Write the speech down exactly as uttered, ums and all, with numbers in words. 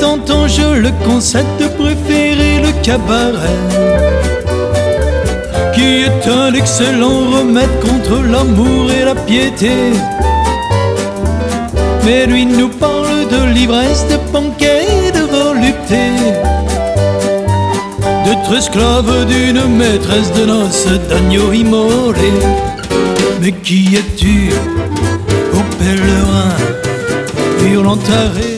temps je le concède de préférer le cabaret, qui est un excellent remède contre l'amour et la piété. Mais lui nous parle de l'ivresse, de banquet, de volupté, d'être esclave d'une maîtresse de noces, d'agneau immolé. Mais qui es-tu, ô pèlerin, hurlant taré?